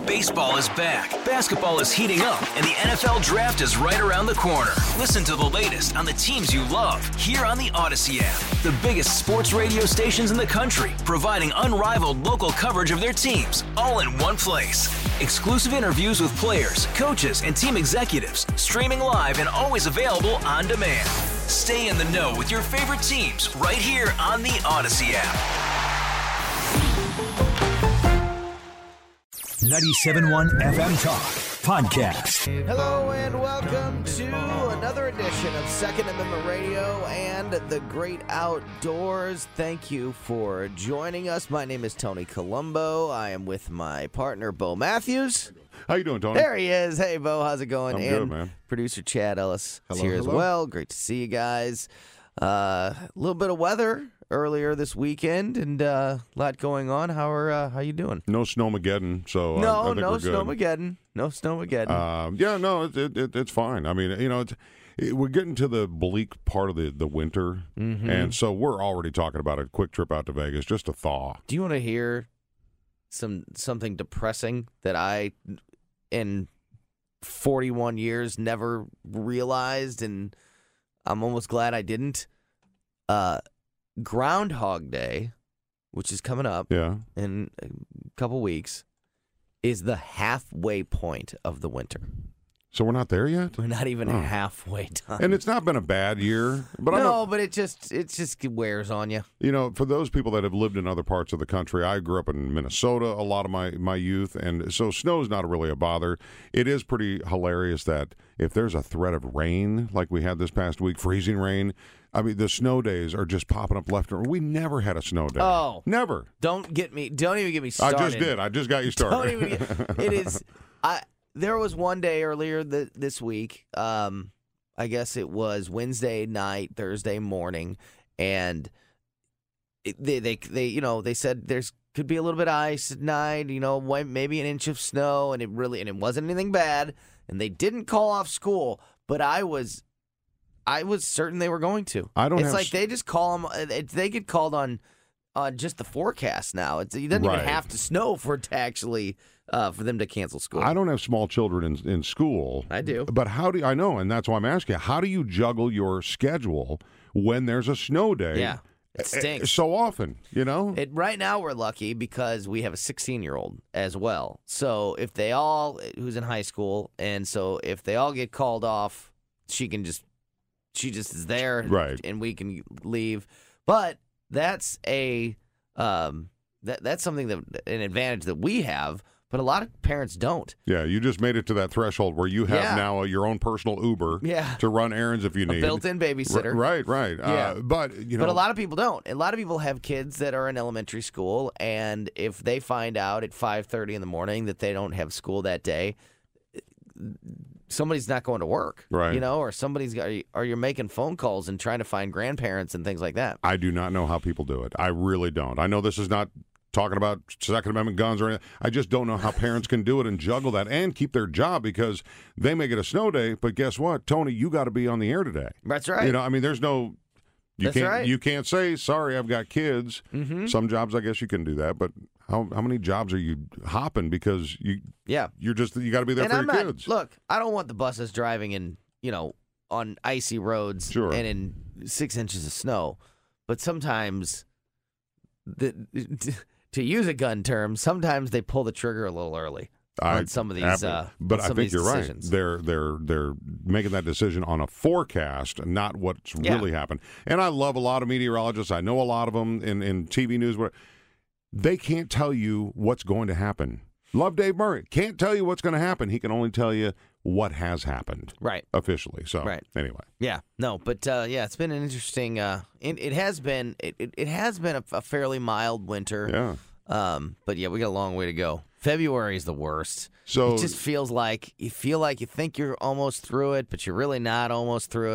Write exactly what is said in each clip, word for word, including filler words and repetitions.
Baseball is back, basketball is heating up, and the N F L Draft is right around the corner. Listen to the latest on the teams you love here on the Odyssey app. The biggest sports radio stations in the country, providing unrivaled local coverage of their teams, all in one place. Exclusive interviews with players, coaches, and team executives, streaming live and always available on demand. Stay in the know with your favorite teams right here on the Odyssey app. ninety-seven point one F M Talk Podcast. Hello and welcome to another edition of Second Amendment Radio and the Great Outdoors. Thank you for joining us. My name is Tony Colombo. I am with my partner, Bo Matthews. How you doing, Tony? There he is. Hey, Bo, how's it going? I'm and good, man. Producer Chad Ellis is Hello, here as hello. well. Great to see you guys. A uh, little bit of weather earlier this weekend and uh, a lot going on. How are uh, how you doing? No snowmageddon, so I- I, No, think no we're good. snowmageddon. No snowmageddon. Um, yeah, no, it, it, it, it's fine. I mean, you know, it's, it, we're getting to the bleak part of the, the winter, Mhm. and so we're already talking about a quick trip out to Vegas just to thaw. Do you want to hear some something depressing that I, in forty-one years, never realized, and I'm almost glad I didn't? Uh, Groundhog Day, which is coming up Yeah. in a couple weeks, is the halfway point of the winter. So we're not there yet? We're not even Oh. halfway done. And it's not been a bad year, but I'm no, a, but it just it just wears on you. you know, for those people that have lived in other parts of the country, I grew up in Minnesota a lot of my, my youth, and so snow's not really a bother. It is pretty hilarious that if there's a threat of rain, like we had this past week, freezing rain, I mean, the snow days are just popping up left and right. We never had a snow day. Oh. Never. Don't get me. Don't even get me started. I just did. I just got you Don't started. even get, it is. I there was one day earlier th- this week. Um, I guess it was Wednesday night, Thursday morning, and it, they they they you know they said there's could be a little bit of ice at night. You know, one- maybe an inch of snow, and it really and it wasn't anything bad. And they didn't call off school, but I was. I was certain they were going to. I don't It's have like s- they just call them. It, they get called on, on just the forecast now. It's it doesn't Right. even have to snow for it to actually uh, for them to cancel school. I don't have small children in, in school. I do. But how do you, I know, and that's why I'm asking you, how do you juggle your schedule when there's a snow day? Yeah, it eh, stinks. So often, you know? It right now we're lucky because we have a sixteen-year-old as well. So if they all who's in high school, and so if they all get called off, she can just she just is there, Right. and we can leave. But that's a um that that's something that an advantage that we have, but a lot of parents don't. Yeah, you just made it to that threshold where you have Yeah. now your own personal Uber Yeah. to run errands if you A need. built-in babysitter. R- right, right. Yeah. Uh, but, you know. But a lot of people don't. A lot of people have kids that are in elementary school, and if they find out at five thirty in the morning that they don't have school that day, somebody's not going to work, Right. You know, or somebody's got, or you're making phone calls and trying to find grandparents and things like that. I do not know how people do it. I really don't. I know this is not talking about Second Amendment guns or anything. I just don't know how parents can do it and juggle that and keep their job because they may get a snow day, but guess what, Tony, you got to be on the air today. That's right. You know, I mean, there's no. You That's can't. right. You can't say sorry. I've got kids. Mm-hmm. Some jobs, I guess, you can do that, but how how many jobs are you hopping because you Yeah. you're just you got to be there And for I'm your not, kids. look, I don't want the buses driving in, you know, on icy roads Sure. and in six inches of snow. But sometimes, the, to use a gun term, sometimes they pull the trigger a little early on some of these. ab- Uh, but on I some of think these you're decisions. right. They're they're they're making that decision on a forecast, not what's Yeah. really happened. And I love a lot of meteorologists. I know a lot of them in in T V news. Where they can't tell you what's going to happen. Love Dave Murray. Can't tell you what's going to happen. He can only tell you what has happened Right. officially. So Right. anyway, Yeah, no, but uh, yeah, it's been an interesting. Uh, it, it has been. It, it, it has been a, a fairly mild winter. yeah. Um, but yeah, we got a long way to go. February is the worst. So It just feels like you feel like you think you're almost through it, but you're really not almost through it.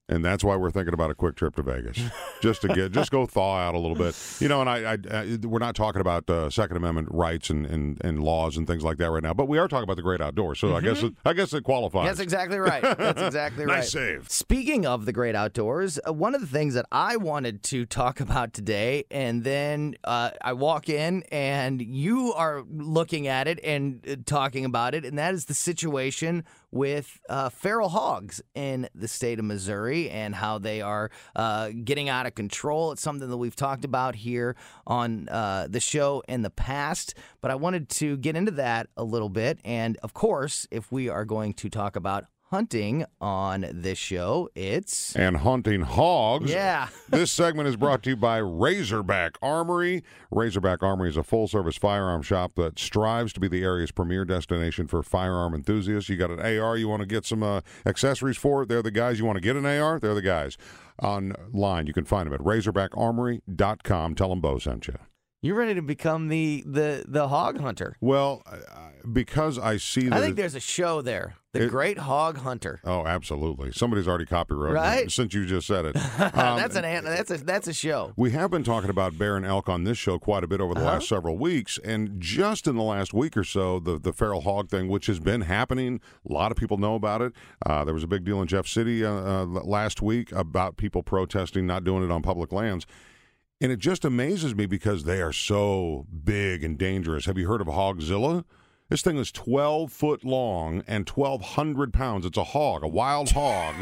And that's why we're thinking about a quick trip to Vegas, just to get, just go thaw out a little bit, you know. And I, I, I we're not talking about uh, Second Amendment rights and, and, and laws and things like that right now, but we are talking about the great outdoors. So mm-hmm. I guess it, I guess it qualifies. That's exactly right. That's exactly right. Nice save. Speaking of the great outdoors, uh, one of the things that I wanted to talk about today, and then uh, I walk in and you are looking at it and uh, talking about it, and that is the situation with uh, feral hogs in the state of Missouri and how they are uh, getting out of control. It's something that we've talked about here on uh, the show in the past, but I wanted to get into that a little bit. And, of course, if we are going to talk about hunting on this show, it's... And hunting hogs. Yeah. This segment is brought to you by Razorback Armory. Razorback Armory is a full-service firearm shop that strives to be the area's premier destination for firearm enthusiasts. You got an A R you want to get some uh, accessories for? They're the guys. You want to get an A R? They're the guys. Online, you can find them at razorback armory dot com. Tell them Bo sent you. You're ready to become the, the, the hog hunter. Well, uh, because I see that... I think there's a show there, The it, Great Hog Hunter. Oh, absolutely. Somebody's already copyrighted right? it since you just said it. Um, that's, an, that's, a, that's a show. We have been talking about bear and elk on this show quite a bit over the uh-huh. last several weeks, and just in the last week or so, the, the feral hog thing, which has been happening, a lot of people know about it. Uh, there was a big deal in Jeff City uh, uh, last week about people protesting not doing it on public lands. And it just amazes me because they are so big and dangerous. Have you heard of Hogzilla? This thing is twelve foot long and twelve hundred pounds. It's a hog, a wild hog.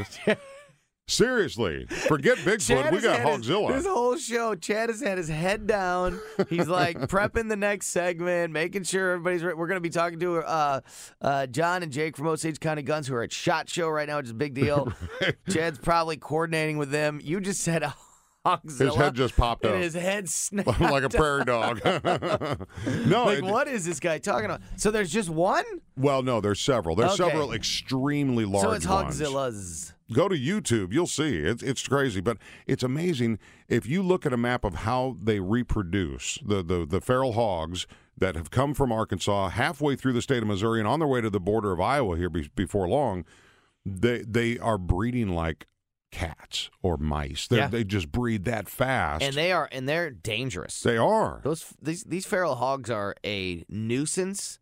Seriously, forget Bigfoot. We got Hogzilla. His, this whole show, Chad has had his head down. He's like prepping the next segment, making sure everybody's right. We're going to be talking to uh, uh, John and Jake from Osage County Guns, who are at SHOT Show right now, which is a big deal. Right. Chad's probably coordinating with them. You just said Hogzilla. His head just popped and up. His head snapped like a prairie dog. No, like it, what is this guy talking about? So there's just one? Well, no, there's several. There's okay. several extremely large ones. So it's ones. Hogzillas. Go to YouTube. You'll see. It's it's crazy, but it's amazing. If you look at a map of how they reproduce, the, the, the feral hogs that have come from Arkansas halfway through the state of Missouri and on their way to the border of Iowa here be, before long, they they are breeding like cats or mice. Yeah. They just breed that fast, and they are and they're dangerous. They are. Those these these feral hogs are a nuisance,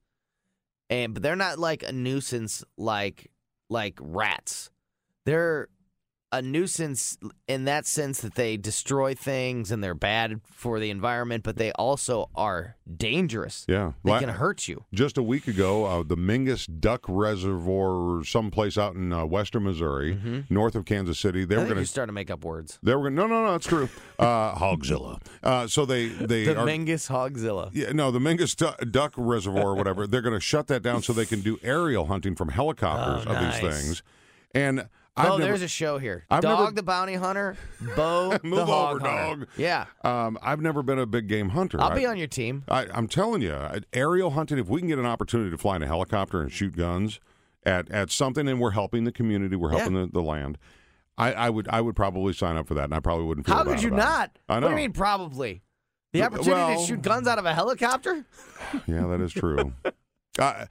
and but they're not like a nuisance like like rats. They're a nuisance in that sense that they destroy things and they're bad for the environment, but they also are dangerous. Yeah. They La- can hurt you. Just a week ago, uh, the Mingus Duck Reservoir, someplace out in uh, western Missouri, mm-hmm. north of Kansas City, they I were think going you're starting to make up words. They were going no, no, no, that's true. Uh, Hogzilla. Uh, so they, they the are, Mingus Hogzilla. Yeah, no, the Mingus du- Duck Reservoir or whatever, they're going to shut that down so they can do aerial hunting from helicopters oh, of nice. these things. And Oh, never, there's a show here. I've Dog never, the Bounty Hunter, Bo Move the Hog over, Hunter. dog. Yeah. Um, I've never been a big game hunter. I'll be I, on your team. I, I'm telling you, aerial hunting, if we can get an opportunity to fly in a helicopter and shoot guns at, at something, and we're helping the community, we're helping yeah. the, the land, I, I would I would probably sign up for that, and I probably wouldn't feel How bad could you about not? It. I know. What do you mean probably? The opportunity well, to shoot guns out of a helicopter? Yeah, that is true. uh,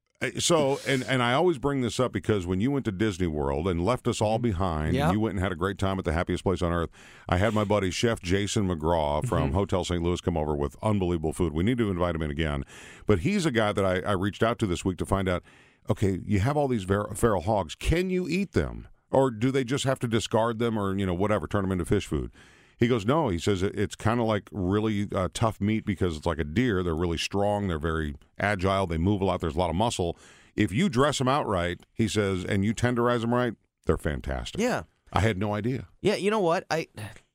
So, and, and I always bring this up because when you went to Disney World and left us all behind, yep. and you went and had a great time at the happiest place on earth, I had my buddy Chef Jason McGraw from mm-hmm. Hotel Saint Louis come over with unbelievable food. We need to invite him in again. But he's a guy that I, I reached out to this week to find out, okay, you have all these ver- feral hogs. Can you eat them? Or do they just have to discard them or, you know, whatever, turn them into fish food? He goes, no. He says it's kind of like really uh, tough meat because it's like a deer. They're really strong. They're very agile. They move a lot. There's a lot of muscle. If you dress them out right, he says, and you tenderize them right, they're fantastic. Yeah. I had no idea. Yeah, you know what? I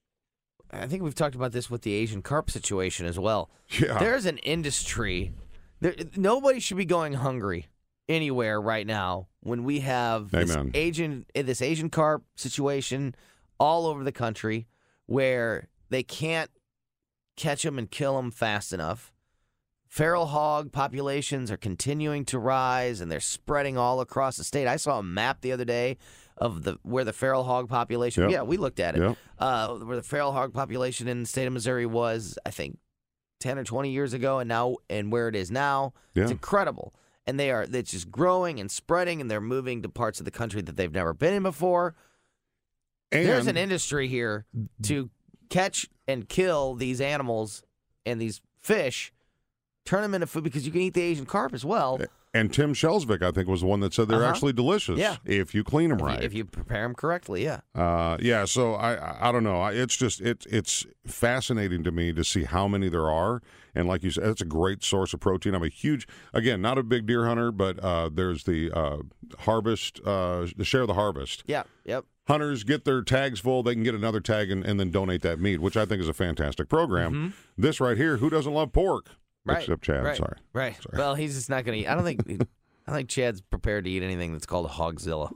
I think we've talked about this with the Asian carp situation as well. Yeah. There's an industry. There, nobody should be going hungry anywhere right now when we have this Amen. Asian, this Asian carp situation all over the country where they can't catch them and kill them fast enough. Feral hog populations are continuing to rise, and they're spreading all across the state. I saw a map the other day of the where the feral hog population. Yep. Yeah, we looked at it. Yep. Uh, where the feral hog population in the state of Missouri was, I think, ten or twenty years ago, and now and where it is now. Yeah. It's incredible, and they are. It's just growing and spreading, and they're moving to parts of the country that they've never been in before. And there's an industry here to catch and kill these animals and these fish, turn them into food because you can eat the Asian carp as well. And Tim Shelsvik, I think, was the one that said they're Uh-huh. actually delicious Yeah. if you clean them If you- right. If you prepare them correctly, yeah. Uh, yeah, so I I I don't know. I- It's just it it's fascinating to me to see how many there are, and like you said, it's a great source of protein. I'm a huge, again, not a big deer hunter, but uh, there's the uh, harvest, uh, the share of the harvest. Yeah, yep. Hunters get their tags full, they can get another tag and, and then donate that meat, which I think is a fantastic program. This right here, who doesn't love pork? Mm-hmm. Right. Except Chad. Right. Sorry. Right. Sorry. Well, he's just not going to eat. I don't think. I think Chad's prepared to eat anything that's called a hogzilla.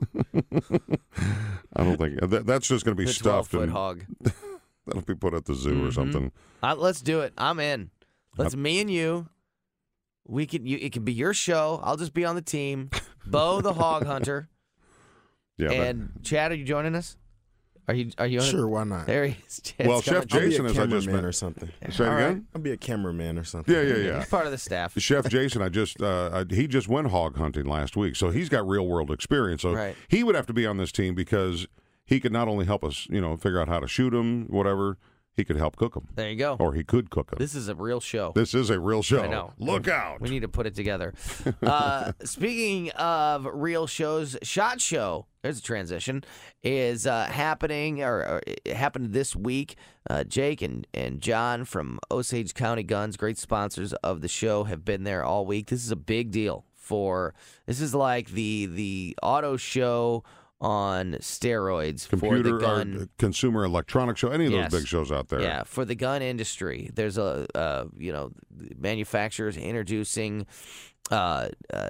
I don't think that, that's just going to be The stuffed twelve-foot and hog. that'll be put at the zoo or something. Uh, let's do it. I'm in. Let's me and you. We can. You. It can be your show. I'll just be on the team. Bo, the hog hunter, Yeah. but- and Chad. Are you joining us? Are you? Are you? On Sure, why not? There he is. Chad's Well, coming. Chef I'll be Jason, a as I just cameraman met- or something. Say it All again. right. I'll be a cameraman or something. Yeah, yeah, yeah. He's part of the staff. Chef Jason, I just uh, I- he just went hog hunting last week, so he's got real world experience. So Right. he would have to be on this team because he could not only help us, you know, figure out how to shoot them, whatever. He could help cook them, There you go. or he could cook them. This is a real show. This is a real show. I know. Look out! We need to put it together. Uh, speaking of real shows, SHOT Show, there's a transition, is uh, happening, or, or it happened this week. Uh, Jake and, and John from Osage County Guns, great sponsors of the show, have been there all week. This is a big deal for, this is like the the auto show on steroids for Computer the gun. or consumer electronic show, any of Yes. those big shows out there. Yeah, for the gun industry, there's a uh, you know manufacturers introducing uh, uh,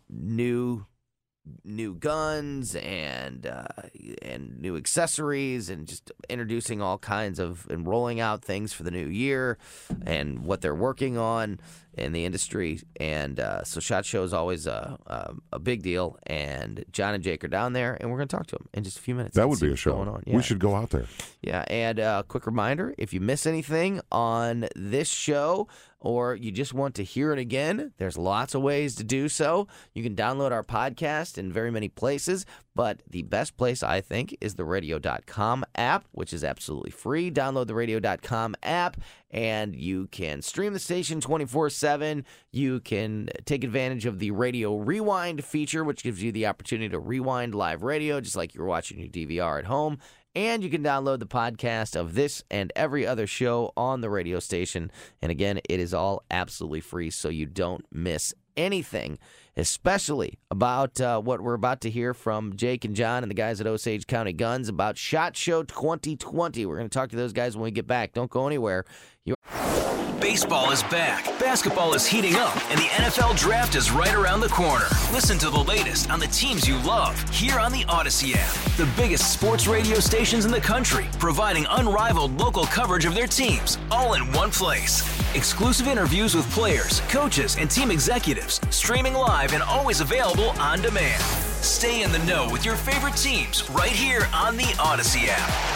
new new guns and uh, and new accessories and just introducing all kinds of and rolling out things for the new year and what they're working on in the industry. And uh, so SHOT Show is always a, a a big deal. And John and Jake are down there, and we're going to talk to them in just a few minutes. That and would see be a what's show. going on. We Yeah. should go out there. Yeah, and a uh, quick reminder, if you miss anything on this show or you just want to hear it again, there's lots of ways to do so. You can download our podcast in very many places, but the best place, I think, is the radio dot com app, which is absolutely free. Download the radio dot com app, and you can stream the station twenty-four seven. You can take advantage of the Radio Rewind feature, which gives you the opportunity to rewind live radio, just like you're watching your D V R at home. And you can download the podcast of this and every other show on the radio station. And again, it is all absolutely free, so you don't miss anything, especially about uh, what we're about to hear from Jake and John and the guys at Osage County Guns about SHOT Show twenty twenty. We're going to talk to those guys when we get back. Don't go anywhere. You're- Baseball is back, basketball is heating up, and the N F L Draft is right around the corner. Listen to the latest on the teams you love here on the Odyssey app. The biggest sports radio stations in the country, providing unrivaled local coverage of their teams, all in one place. Exclusive interviews with players, coaches, and team executives, streaming live and always available on demand. Stay in the know with your favorite teams right here on the Odyssey app.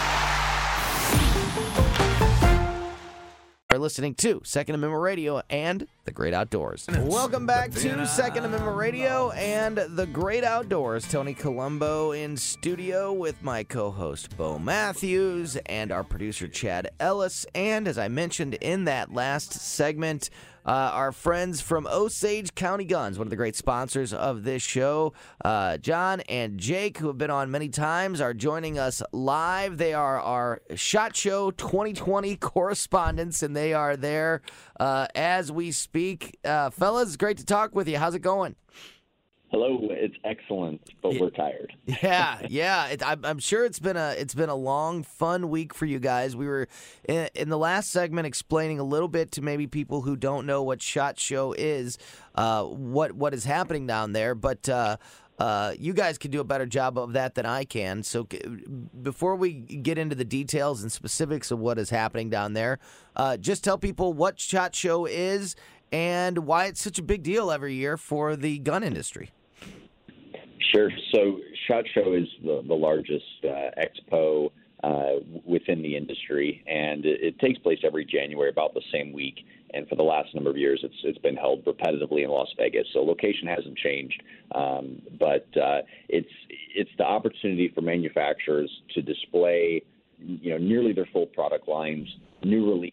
Are listening to Second Amendment Radio and The Great Outdoors. Welcome back to Second Amendment Radio and The Great Outdoors. Tony Colombo in studio with my co-host Bo Matthews and our producer Chad Ellis. And as I mentioned in that last segment, Uh, our friends from Osage County Guns, one of the great sponsors of this show, uh, John and Jake, who have been on many times, are joining us live. They are our SHOT Show twenty twenty correspondents, and they are there uh, as we speak. Uh, fellas, great to talk with you. How's it going? Hello, it's excellent, but we're tired. Yeah, yeah. It, I'm, I'm sure it's been a it's been a long, fun week for you guys. We were in, in the last segment explaining a little bit to maybe people who don't know what SHOT Show is, uh, what what is happening down there. But uh, uh, you guys can do a better job of that than I can. So c- before we get into the details and specifics of what is happening down there, uh, just tell people what SHOT Show is and why it's such a big deal every year for the gun industry. Sure. So SHOT Show is the, the largest uh, expo uh, within the industry, and it, it takes place every January about the same week. and for the last number of years, it's it's been held repetitively in Las Vegas. So location hasn't changed, um, but uh, it's it's the opportunity for manufacturers to display, you know, nearly their full product lines, new releases,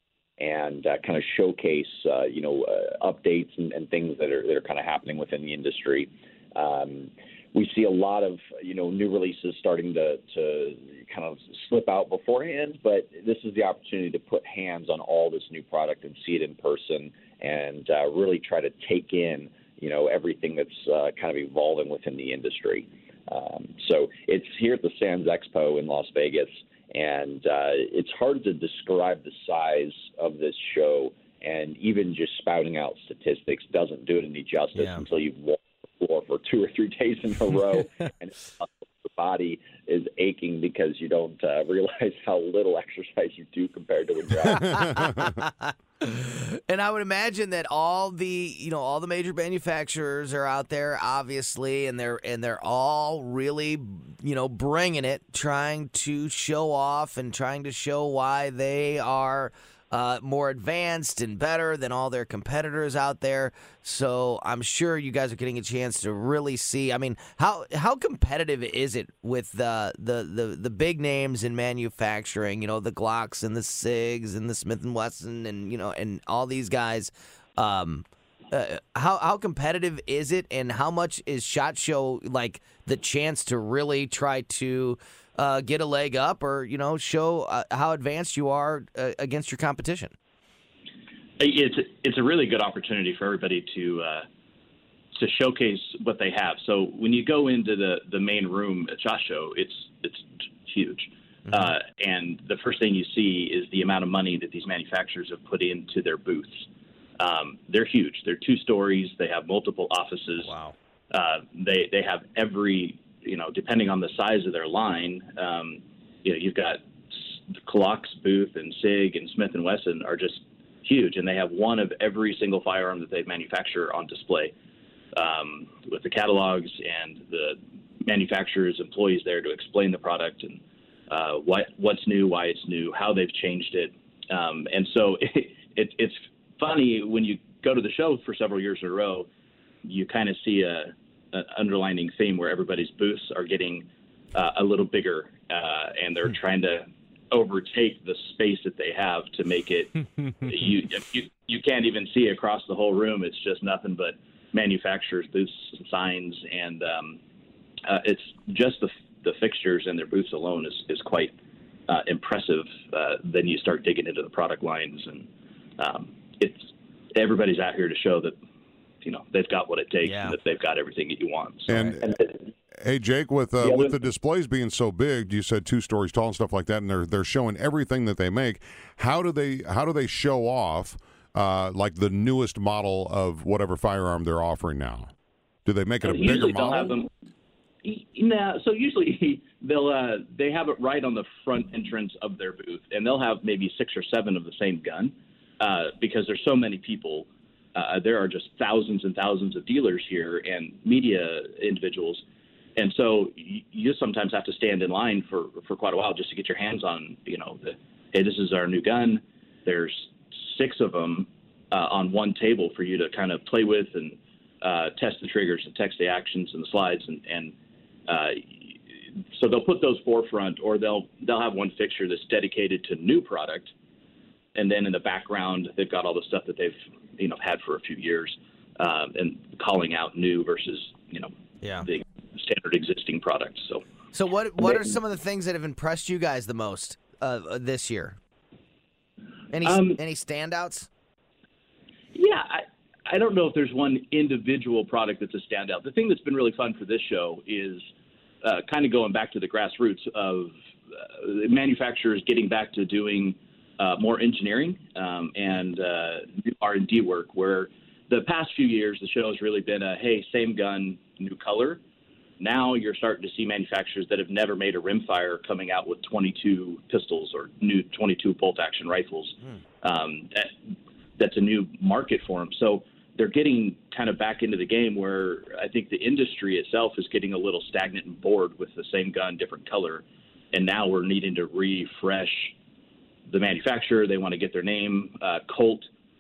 and uh, kind of showcase, uh, you know, uh, updates and, and things that are that are kind of happening within the industry. Um, we see a lot of, you know, new releases starting to, to kind of slip out beforehand, but this is the opportunity to put hands on all this new product and see it in person and uh, really try to take in, you know, everything that's uh, kind of evolving within the industry. Um, so it's here at the Sands Expo in Las Vegas, and uh, it's hard to describe the size of this show, and even just spouting out statistics doesn't do it any justice yeah. until you've walked floor for two or three days in a row, and the body is aching because you don't uh, realize how little exercise you do compared to when you're out. And I would imagine that all the, you know, all the major manufacturers are out there, obviously, and they're and they're all really, you know, bringing it, trying to show off and trying to show why they are Uh, more advanced and better than all their competitors out there. So I'm sure you guys are getting a chance to really see. I mean, how how competitive is it with the the the, the big names in manufacturing? You know, the Glocks and the SIGs and the Smith and Wesson and you know and all these guys. Um, uh, how how competitive is it, and how much is SHOT Show like the chance to really try to Uh, get a leg up, or you know, show uh, how advanced you are uh, against your competition? It's it's a really good opportunity for everybody to uh, to showcase what they have. So when you go into the, the main room at SHOT Show, it's it's huge, mm-hmm. uh, and the first thing you see is the amount of money that these manufacturers have put into their booths. Um, they're huge. They're two stories. They have multiple offices. Wow. Uh, they they have every. You know, depending on the size of their line, um, you know, you've got Glock's booth and SIG and Smith and Wesson are just huge, and they have one of every single firearm that they manufacture on display, um, with the catalogs and the manufacturer's employees there to explain the product and uh, what what's new, why it's new, how they've changed it, um, and so it, it, it's funny when you go to the show for several years in a row, you kind of see a an underlining theme where everybody's booths are getting uh, a little bigger, uh, and they're trying to overtake the space that they have to make it. you, you you can't even see across the whole room. It's just nothing but manufacturers' booths, signs, and um, uh, it's just the the fixtures and their booths alone is is quite uh, impressive. Uh, then you start digging into the product lines, and um, it's everybody's out here to show that. You know, they've got what it takes, yeah. and that they've got everything that you want. So. And, and hey, Jake, with uh, with the displays being so big, you said two stories tall and stuff like that, and they're they're showing everything that they make. How do they how do they show off uh, like the newest model of whatever firearm they're offering now? Do they make it a usually bigger they'll model? Have them, nah, so usually they'll uh, they have it right on the front entrance of their booth, and they'll have maybe six or seven of the same gun uh, because there's so many people. Uh, there are just thousands and thousands of dealers here and media individuals. And so you, you sometimes have to stand in line for, for quite a while just to get your hands on, you know, the, hey, this is our new gun. There's six of them uh, on one table for you to kind of play with and uh, test the triggers and test the actions and the slides. And, and uh, so they'll put those forefront, or they'll they'll have one fixture that's dedicated to new product. And then in the background, they've got all the stuff that they've, you know, had for a few years, um, and calling out new versus, you know, yeah. the standard existing products. So, so what what are some of the things that have impressed you guys the most uh, this year? Any um, any standouts? Yeah, I, I don't know if there's one individual product that's a standout. The thing that's been really fun for this show is uh, kind of going back to the grassroots of uh, manufacturers getting back to doing Uh, more engineering um, and uh, R and D work, where the past few years the show has really been a, hey, same gun, new color. Now you're starting to see manufacturers that have never made a rimfire coming out with twenty-two pistols or new twenty-two bolt-action rifles. Mm. Um, that, that's a new market for them. So they're getting kind of back into the game where I think the industry itself is getting a little stagnant and bored with the same gun, different color. And now we're needing to refresh the manufacturer. They want to get their name. Uh, Colt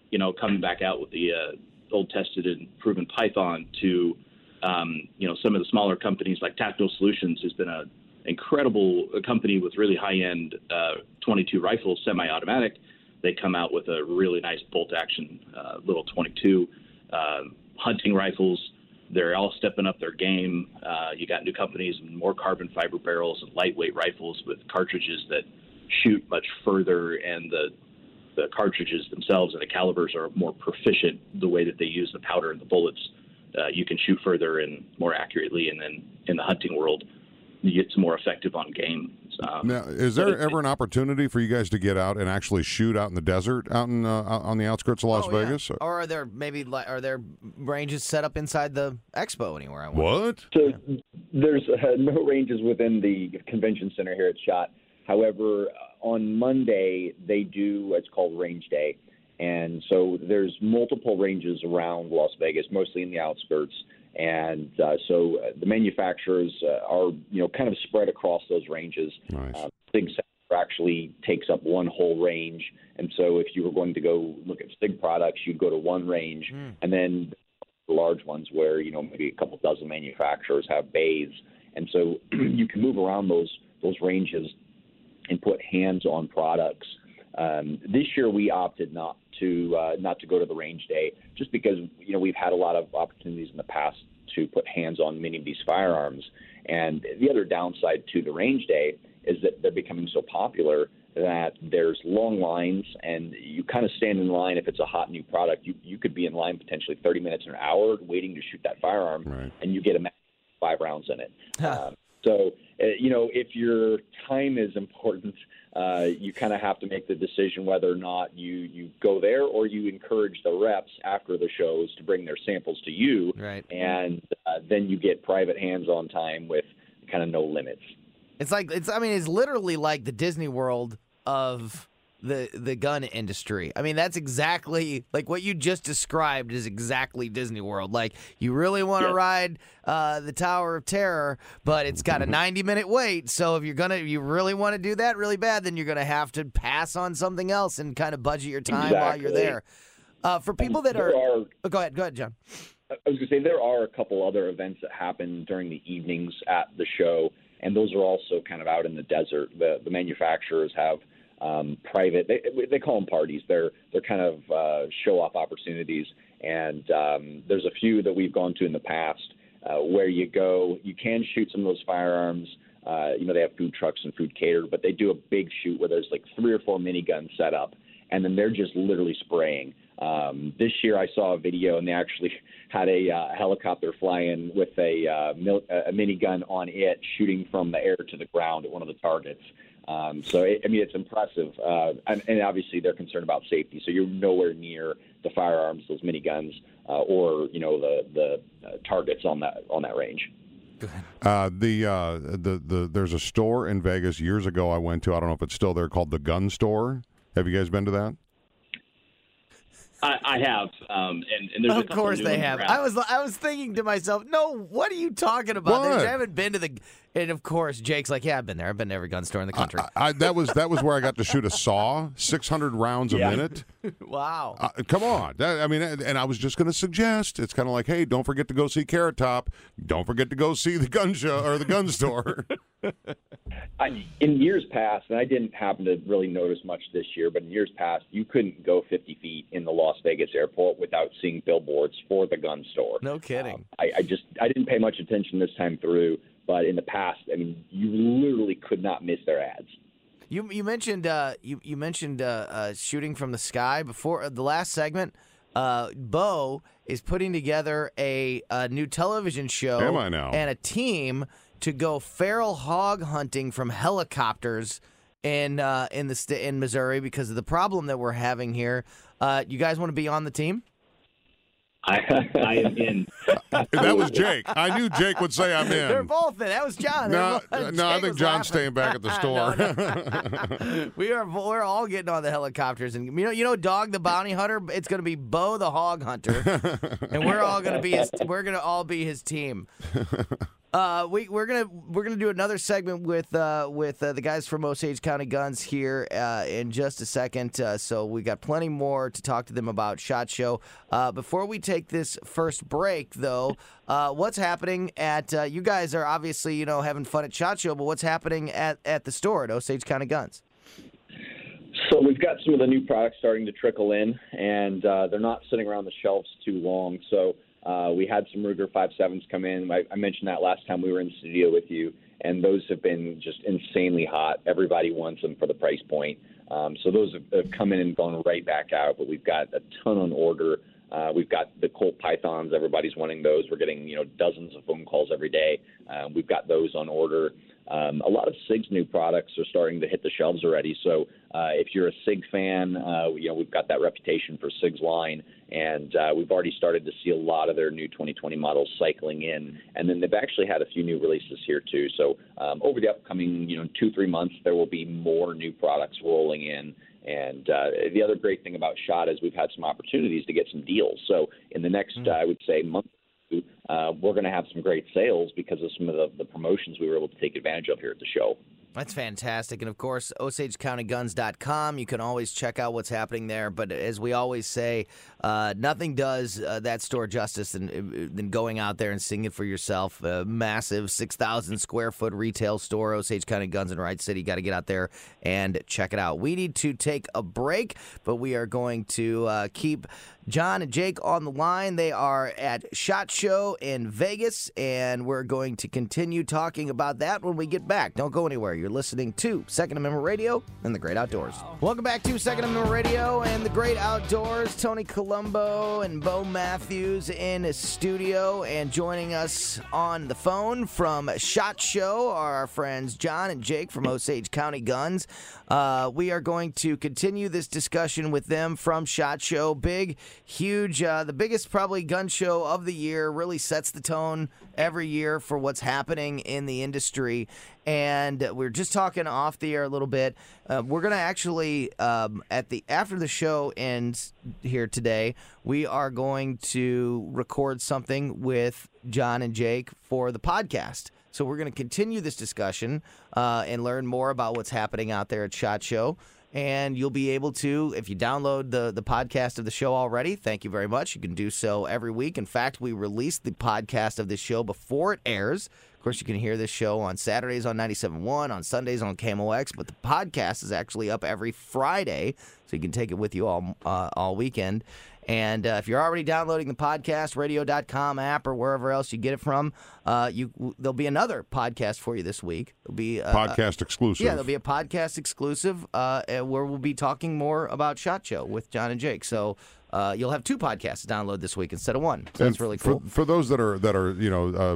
you know, coming back out with the uh, old tested and proven Python to, um, you know, some of the smaller companies like Tactical Solutions has been an incredible company with really high-end uh, twenty-two rifles, semi-automatic. They come out with a really nice bolt-action uh, little twenty-two uh, hunting rifles. They're all stepping up their game. Uh, you got new companies and more carbon fiber barrels and lightweight rifles with cartridges that shoot much further, and the the cartridges themselves and the calibers are more proficient. The way that they use the powder and the bullets, uh, you can shoot further and more accurately. And then in the hunting world, you get some more effective on game. Um, now, is there ever an opportunity for you guys to get out and actually shoot out in the desert, out in uh, on the outskirts of Las oh, Vegas? Yeah. Or are there maybe like, are there ranges set up inside the expo anywhere? I wonder? What? So yeah. There's uh, no ranges within the convention center here at SHOT. However, on Monday they do what's called Range Day, and so there's multiple ranges around Las Vegas, mostly in the outskirts. And uh, so uh, the manufacturers uh, are, you know, kind of spread across those ranges. Nice. Uh, Sig Sauer actually takes up one whole range. And so if you were going to go look at Sig products, you'd go to one range. Mm. And then the large ones where, you know, maybe a couple dozen manufacturers have bays. And so you can move around those those ranges and put hands on products. Um, this year we opted not to uh, not to go to the range day, just because, you know, we've had a lot of opportunities in the past to put hands on many of these firearms. And the other downside to the range day is that they're becoming so popular that there's long lines, and you kind of stand in line. If it's a hot new product, you, you could be in line potentially thirty minutes an hour waiting to shoot that firearm, right. and you get a five rounds in it. um, so, uh, you know, if your time is important, Uh, you kind of have to make the decision whether or not you, you go there, or you encourage the reps after the shows to bring their samples to you, right. and uh, then you get private hands-on time with kind of no limits. It's like it's. I mean, it's literally like the Disney World of the the gun industry. I mean, that's exactly like what you just described is exactly Disney World. Like, you really want to yeah. ride uh, the Tower of Terror, but it's got a ninety minute wait. So if you're gonna, you really want to do that really bad, then you're gonna have to pass on something else and kind of budget your time exactly. while you're there. Uh, for people that are, are oh, go ahead, go ahead, John. I was going to say there are a couple other events that happen during the evenings at the show, and those are also kind of out in the desert. The the manufacturers have um, private, they they call them parties. They're they're kind of uh, show off opportunities, and um, there's a few that we've gone to in the past uh, where you go, you can shoot some of those firearms. Uh, you know, they have food trucks and food catered, but they do a big shoot where there's like three or four miniguns set up, and then they're just literally spraying. Um, this year I saw a video, and they actually had a uh, helicopter flying with a, uh, mil- a minigun on it, shooting from the air to the ground at one of the targets. Um, so, it, I mean, it's impressive. Uh, and, and obviously they're concerned about safety, so you're nowhere near the firearms, those miniguns, uh, or, you know, the, the uh, targets on that on that range. Uh, the uh, the the there's a store in Vegas years ago I went to. I don't know if it's still there, called the Gun Store. Have you guys been to that? I, I have, um, and, and there's a Of couple course new they ones have. around. I was I was thinking to myself, no, what are you talking about? What? I haven't been to the. And of course, Jake's like, yeah, I've been there. I've been to every gun store in the country. I, I, that was that was where I got to shoot a saw, six hundred rounds a Yeah. minute. Wow. Uh, come on, that, I mean, and I was just going to suggest, it's kind of like, hey, don't forget to go see Carrot Top. Don't forget to go see the gun show or the gun store. I, in years past, and I didn't happen to really notice much this year, but in years past, you couldn't go fifty feet in the Las Vegas airport without seeing billboards for the gun store. No kidding. Um, I, I just I didn't pay much attention this time through, but in the past, I mean, you literally could not miss their ads. You you mentioned uh, you you mentioned uh, uh, shooting from the sky before uh, the last segment. Uh, Bo is putting together a, a new television show. Am I now? And a team to go feral hog hunting from helicopters in uh, in the st- in Missouri because of the problem that we're having here. Uh, you guys want to be on the team? I, I am in. That was Jake. I knew Jake would say I'm in. They're both in. That was John. No, They're both- no, I Jake think was John's laughing. staying back at the store. No, no. we are we're all getting on the helicopters, and you know you know Dog the Bounty Hunter. It's going to be Bo the Hog Hunter, and we're all going to be his, we're going to all be his team. Uh, we we're gonna we're gonna do another segment with uh, with uh, the guys from Osage County Guns here uh, in just a second. Uh, so we got plenty more to talk to them about SHOT Show. Uh, before we take this first break, though, uh, what's happening at uh, you guys are obviously you know having fun at SHOT Show, but what's happening at, at the store at Osage County Guns? So we've got some of the new products starting to trickle in, and uh, they're not sitting around the shelves too long. So. Uh, we had some Ruger five sevens come in. I, I mentioned that last time we were in the studio with you, and those have been just insanely hot. Everybody wants them for the price point. Um, so those have, have come in and gone right back out, but we've got a ton on order. Uh, we've got the Colt Pythons. Everybody's wanting those. We're getting, you know, dozens of phone calls every day. Uh, we've got those on order. Um, a lot of SIG's new products are starting to hit the shelves already. So uh, if you're a SIG fan, uh, you know, we've got that reputation for SIG's line, and uh, we've already started to see a lot of their new twenty twenty models cycling in. And then they've actually had a few new releases here too. So um, over the upcoming, you know, two, three months, there will be more new products rolling in. And uh, the other great thing about SHOT is we've had some opportunities to get some deals. So in the next, uh, I would say, month or two, uh, we're going to have some great sales because of some of the, the promotions we were able to take advantage of here at the show. That's fantastic. And, of course, Osage County Guns dot com. You can always check out what's happening there. But as we always say, uh, nothing does uh, that store justice than, than going out there and seeing it for yourself. A massive six thousand square foot retail store, Osage County Guns in Wright City. Got to get out there and check it out. We need to take a break, but we are going to uh, keep John and Jake on the line. They are at SHOT Show in Vegas, and we're going to continue talking about that when we get back. Don't go anywhere. You're listening to Second Amendment Radio and the Great Outdoors. Welcome back to Second Amendment Radio and the Great Outdoors. Tony Colombo and Bo Matthews in the studio, and joining us on the phone from SHOT Show are our friends John and Jake from Osage County Guns. Uh, we are going to continue this discussion with them from SHOT Show. Big, huge, uh, the biggest probably gun show of the year, really sets the tone every year for what's happening in the industry. And we we're just talking off the air a little bit. Uh, we're going to actually, um, at the after the show ends here today, we are going to record something with John and Jake for the podcast. So we're going to continue this discussion uh, and learn more about what's happening out there at SHOT Show. And you'll be able to, if you download the, the podcast of the show already, thank you very much. You can do so every week. In fact, we release the podcast of this show before it airs. Of course, you can hear this show on Saturdays on ninety-seven point one, on Sundays on K M O X, but the podcast is actually up every Friday, so you can take it with you all uh, all weekend. And uh, if you're already downloading the podcast, radio dot com app or wherever else you get it from, uh, you there'll be another podcast for you this week. There'll be uh, podcast exclusive. Yeah, there'll be a podcast exclusive uh, where we'll be talking more about SHOT Show with John and Jake. So uh, you'll have two podcasts to download this week instead of one. So that's really cool. For, for those that are that are you know uh,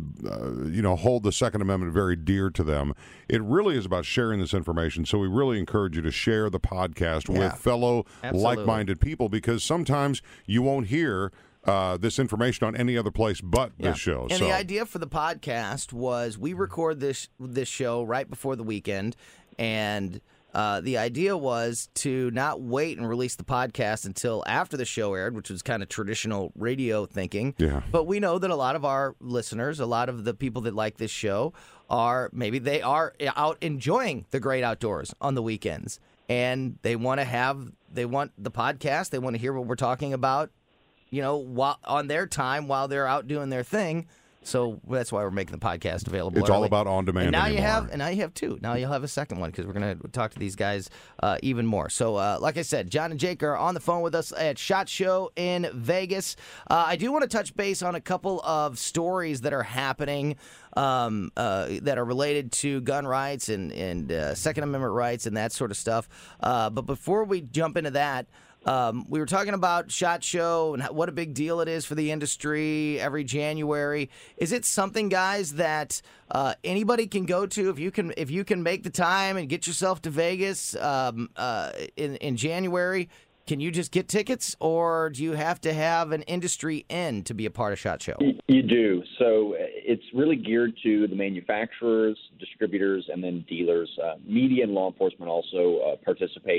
uh, you know hold the Second Amendment very dear to them, it really is about sharing this information. So we really encourage you to share the podcast Yeah. with fellow Absolutely. like-minded people, because sometimes you won't hear uh, this information on any other place but Yeah. this show. And so. the idea for the podcast was we record this this show right before the weekend, and uh, the idea was to not wait and release the podcast until after the show aired, which was kind of traditional radio thinking. Yeah. But we know that a lot of our listeners, a lot of the people that like this show, are maybe they are out enjoying the great outdoors on the weekends, and they want to have they want the podcast, they want to hear what we're talking about, you know, while on their time while they're out doing their thing. So that's why we're making the podcast available. It's all early. about on demand And now anymore. you have, and now you have two. Now you'll have a second one because we're going to talk to these guys uh, even more. So, uh, like I said, John and Jake are on the phone with us at SHOT Show in Vegas. Uh, I do want to touch base on a couple of stories that are happening um, uh, that are related to gun rights and and uh, Second Amendment rights and that sort of stuff. Uh, but before we jump into that. Um, we were talking about SHOT Show and what a big deal it is for the industry every January. Is it something, guys, that uh, anybody can go to if you can if you can make the time and get yourself to Vegas um, uh, in in January? Can you just get tickets, or do you have to have an industry in to be a part of SHOT Show? You do. So it's really geared to the manufacturers, distributors, and then dealers. Uh, media and law enforcement also uh, participate.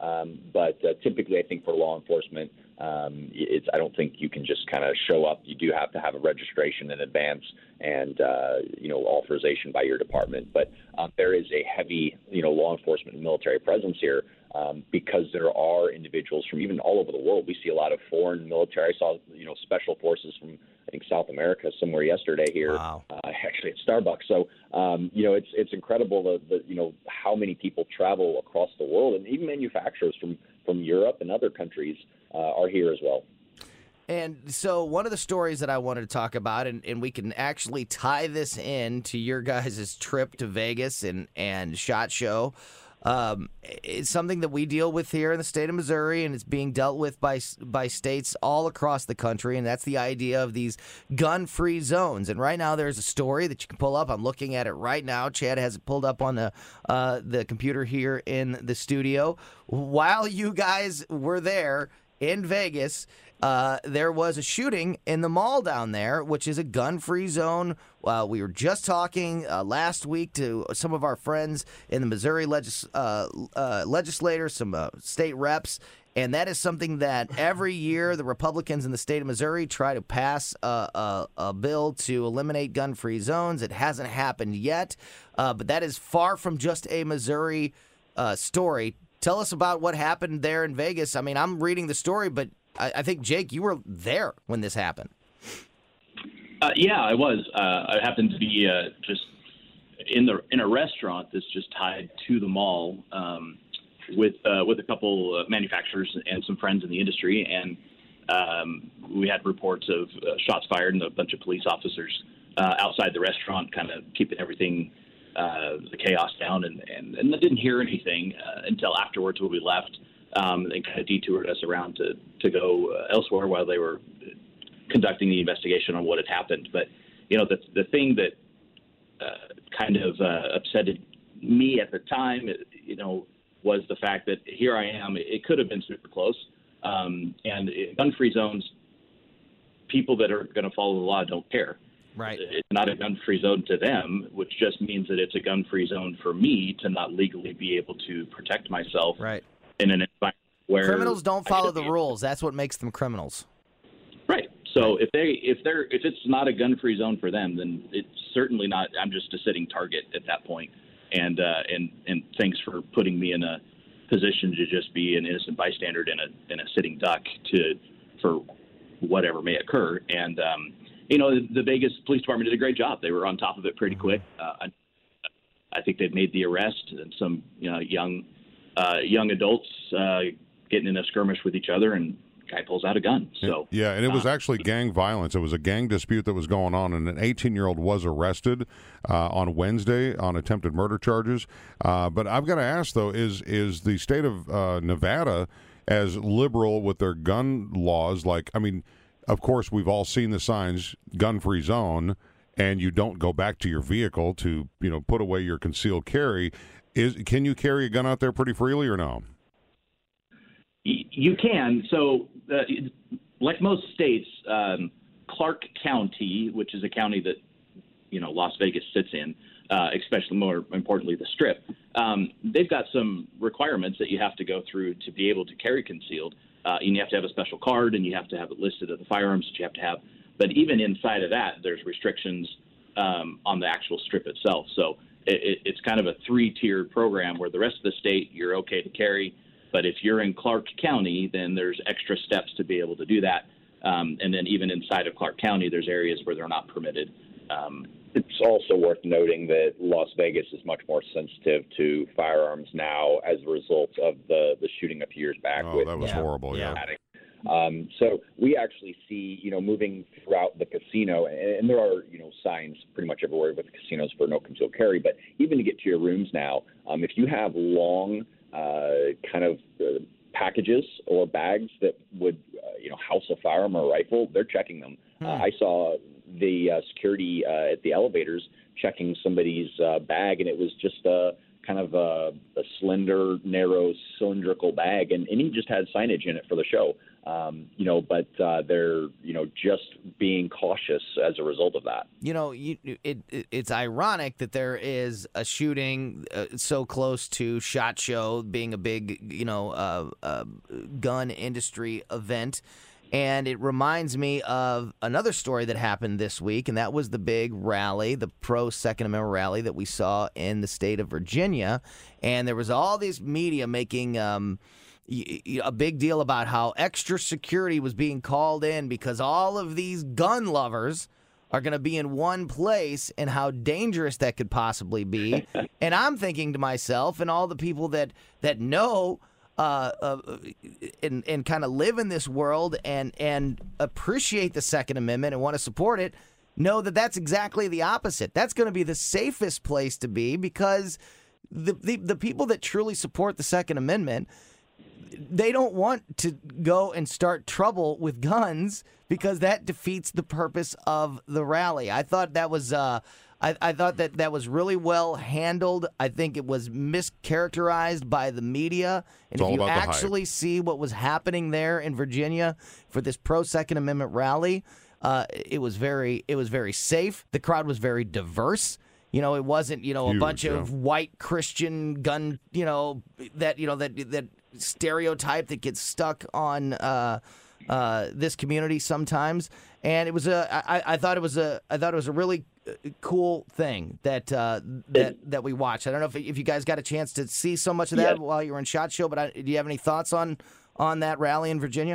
Um, but uh, typically, I think for law enforcement, um, it's I don't think you can just kind of show up. You do have to have a registration in advance and uh, you know authorization by your department. But um, there is a heavy you know law enforcement and military presence here um, because there are individuals from even all over the world. We see a lot of foreign military. I saw you know special forces from I think South America somewhere yesterday here, wow. uh, actually at Starbucks. So um, you know it's it's incredible the, the you know how many people travel across the world, and even manufacturers from from Europe and other countries uh, are here as well. And so one of the stories that I wanted to talk about, and, and we can actually tie this in to your guys' trip to Vegas and, and SHOT Show, um, it's something that we deal with here in the state of Missouri, and it's being dealt with by by states all across the country, and that's the idea of these gun-free zones. And right now there's a story that you can pull up. I'm looking at it right now. Chad has it pulled up on the uh, the computer here in the studio. While you guys were there in Vegas, Uh, there was a shooting in the mall down there, which is a gun-free zone. Uh, we were just talking uh, last week to some of our friends in the Missouri legis- uh, uh, legislators, some uh, state reps, and that is something that every year the Republicans in the state of Missouri try to pass a, a, a bill to eliminate gun-free zones. It hasn't happened yet, uh, but that is far from just a Missouri uh, story. Tell us about what happened there in Vegas. I mean, I'm reading the story, but I, I think, Jake, you were there when this happened. Uh, yeah, I was. Uh, I happened to be uh, just in the in a restaurant that's just tied to the mall um, with uh, with a couple uh, manufacturers and some friends in the industry, and um, we had reports of uh, shots fired and a bunch of police officers uh, outside the restaurant, kind of keeping everything uh, the chaos down, and and, and I didn't hear anything uh, until afterwards when we left. Um, they kind of detoured us around to, to go uh, elsewhere while they were conducting the investigation on what had happened. But, you know, the, the thing that uh, kind of uh, upsetted me at the time, you know, was the fact that here I am. It could have been super close. Um, and gun-free zones, people that are going to follow the law don't care. Right. It's not a gun-free zone to them, which just means that it's a gun-free zone for me to not legally be able to protect myself. Right. In an environment where criminals don't follow the rules. That's what makes them criminals. Right. So if they if they're if it's not a gun-free zone for them, then it's certainly not. I'm just a sitting target at that point. And uh, and and thanks for putting me in a position to just be an innocent bystander and a in a sitting duck to for whatever may occur. And um, you know the, the Vegas Police Department did a great job. They were on top of it pretty quick. Uh, I, I think they've made the arrest, and some you know young. Uh, young adults uh, getting in a skirmish with each other, and guy pulls out a gun. So yeah, and it was uh, actually gang violence. It was a gang dispute that was going on, and an eighteen-year-old was arrested uh, on Wednesday on attempted murder charges. Uh, but I've got to ask, though, is is the state of uh, Nevada as liberal with their gun laws? Like, I mean, of course, we've all seen the signs, gun-free zone, and you don't go back to your vehicle to, you know, put away your concealed carry. Is can you carry a gun out there pretty freely or no? You can. So, uh, like most states, um, Clark County, which is a county that you know Las Vegas sits in, uh, especially more importantly the Strip, um, they've got some requirements that you have to go through to be able to carry concealed. Uh, and you have to have a special card, and you have to have it listed of the firearms that you have to have. But even inside of that, there's restrictions um, on the actual Strip itself. So. It, it's kind of a three-tiered program where the rest of the state you're okay to carry, but if you're in Clark County, then there's extra steps to be able to do that. Um, and then even inside of Clark County, there's areas where they're not permitted. Um, it's also worth noting that Las Vegas is much more sensitive to firearms now as a result of the, the shooting a few years back. Oh, with, that was yeah. horrible, yeah. yeah. Um, so we actually see, you know, moving throughout the casino, and, and there are, you know, signs pretty much everywhere with casinos for no concealed carry. But even to get to your rooms now, um, if you have long uh, kind of uh, packages or bags that would, uh, you know, house a firearm or a rifle, they're checking them. Hmm. Uh, I saw the uh, security uh, at the elevators checking somebody's uh, bag, and it was just a, kind of a, a slender, narrow, cylindrical bag, and, and he just had signage in it for the show. Um, you know, but uh, they're, you know, just being cautious as a result of that. You know, you, it, it it's ironic that there is a shooting uh, so close to SHOT Show being a big, you know, uh, uh, gun industry event. And it reminds me of another story that happened this week, and that was the big rally, the pro-Second Amendment rally that we saw in the state of Virginia. And there was all these media making um, a big deal about how extra security was being called in because all of these gun lovers are going to be in one place and how dangerous that could possibly be. And I'm thinking to myself and all the people that, that know Uh, uh, and and kind of live in this world and and appreciate the Second Amendment and want to support it, know that that's exactly the opposite. That's going to be the safest place to be because the, the the people that truly support the Second Amendment, they don't want to go and start trouble with guns because that defeats the purpose of the rally. I thought that was uh, I, I thought that that was really well handled. I think it was mischaracterized by the media. And It's if all you about the actually hype. see what was happening there in Virginia for this pro-Second Amendment rally, uh, it was very it was very safe. The crowd was very diverse. You know, it wasn't, you know, a Huge, bunch yeah. of white Christian gun, you know, that, you know, that that stereotype that gets stuck on uh, uh, this community sometimes. And it was a, I, I thought it was a, I thought it was a really cool thing that uh, that that we watched. I don't know if if you guys got a chance to see so much of that Yeah. while you were in SHOT Show, but I, do you have any thoughts on on that rally in Virginia?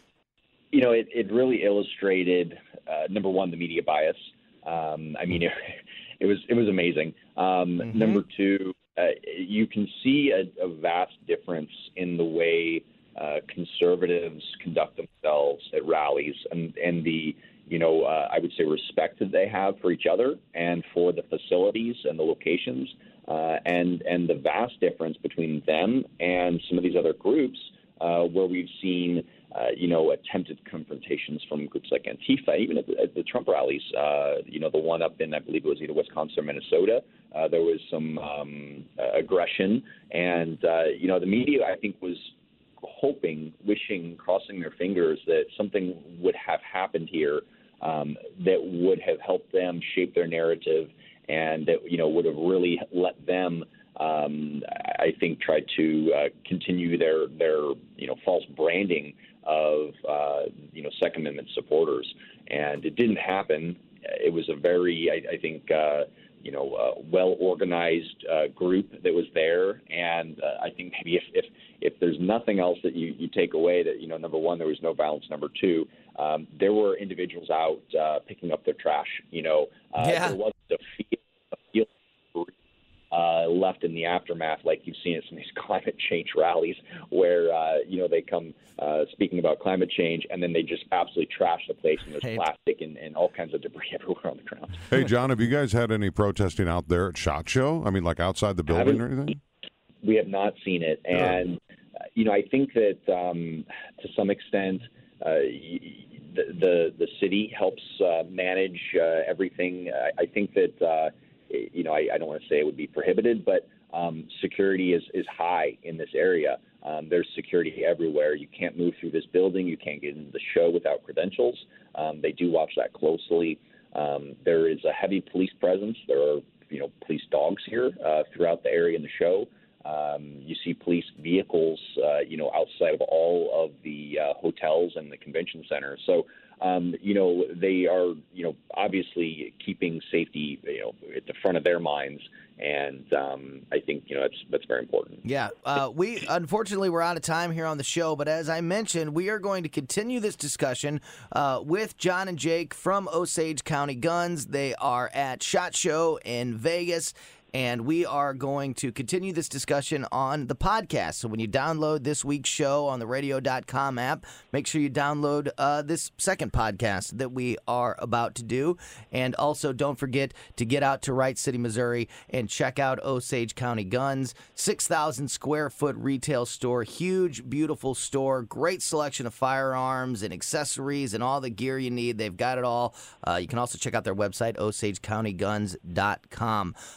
You know, it, it really illustrated, uh, number one, the media bias. Um, I mean, it, it was it was amazing. Um, Mm-hmm. Number two, uh, you can see a, a vast difference in the way uh, conservatives conduct themselves at rallies and, and the, you know, uh, I would say respect that they have for each other and for the facilities and the locations, uh, and and the vast difference between them and some of these other groups uh, where we've seen, uh, you know, attempted confrontations from groups like Antifa, even at the, at the Trump rallies. Uh, you know, the one up in, I believe it was either Wisconsin or Minnesota, uh, there was some um, uh, aggression. And, uh, you know, the media, I think, was hoping, wishing, crossing their fingers that something would have happened here um, that would have helped them shape their narrative and that, you know, would have really let them, um, I think, try to uh, continue their, their, you know, false branding of, uh, you know, Second Amendment supporters. And it didn't happen. It was a very, I, I think, uh, you know, uh, well-organized uh, group that was there. And uh, I think maybe if, if if there's nothing else that you, you take away, that, you know, number one, there was no violence. Number two, um, there were individuals out uh, picking up their trash. You know, uh, Yeah. there wasn't a feel, a feel uh, left in the aftermath like you've seen at some of these climate change rallies where, uh, you know, they come uh, speaking about climate change and then they just absolutely trash the place and there's Hey. plastic and, and all kinds of debris everywhere on the ground. Hey, John, have you guys had any protesting out there at SHOT Show? I mean, like outside the building or anything? We have not seen it. And, uh, you know, I think that um, to some extent uh, the, the the city helps uh, manage uh, everything. I, I think that, uh, you know, I, I don't want to say it would be prohibited, but um, security is, is high in this area. Um, there's security everywhere. You can't move through this building. You can't get into the show without credentials. Um, they do watch that closely. Um, there is a heavy police presence. There are, you know, police dogs here uh, throughout the area in the show. Um, you see police vehicles, uh, you know, outside of all of the uh, hotels and the convention center. So, um, you know, they are, you know, obviously keeping safety, you know, at the front of their minds. And um, I think, you know, that's that's very important. Yeah, uh, we unfortunately we're out of time here on the show, but as I mentioned, we are going to continue this discussion uh, with John and Jake from Osage County Guns. They are at SHOT Show in Vegas. And we are going to continue this discussion on the podcast. So when you download this week's show on the radio dot com app, make sure you download uh, this second podcast that we are about to do. And also don't forget to get out to Wright City, Missouri, and check out Osage County Guns. six thousand square foot retail store, huge, beautiful store, great selection of firearms and accessories and all the gear you need. They've got it all. Uh, you can also check out their website, osage county guns dot com. Uh,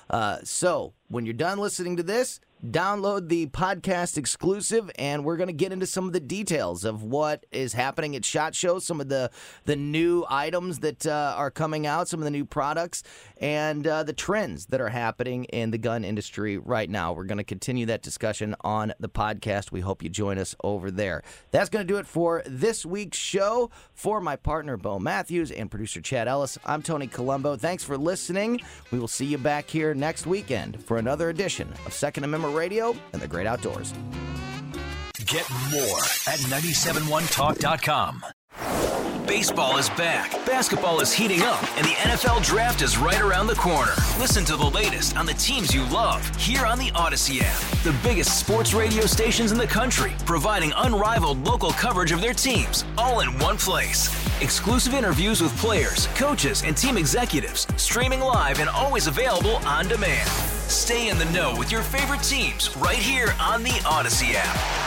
so when you're done listening to this, download the podcast exclusive, and we're going to get into some of the details of what is happening at SHOT Show, some of the, the new items that uh, are coming out, some of the new products, and uh, the trends that are happening in the gun industry right now. We're going to continue that discussion on the podcast. We hope you join us over there. That's going to do it for this week's show. For my partner, Bo Matthews, and producer Chad Ellis, I'm Tony Colombo. Thanks for listening. We will see you back here next weekend for another edition of Second Amendment Radio and the Great Outdoors. Get more at nine seven one talk dot com. Baseball is back, basketball is heating up, and the N F L Draft is right around the corner. Listen to the latest on the teams you love here on the Odyssey app. The biggest sports radio stations in the country, providing unrivaled local coverage of their teams, all in one place. Exclusive interviews with players, coaches, and team executives, streaming live and always available on demand. Stay in the know with your favorite teams right here on the Odyssey app.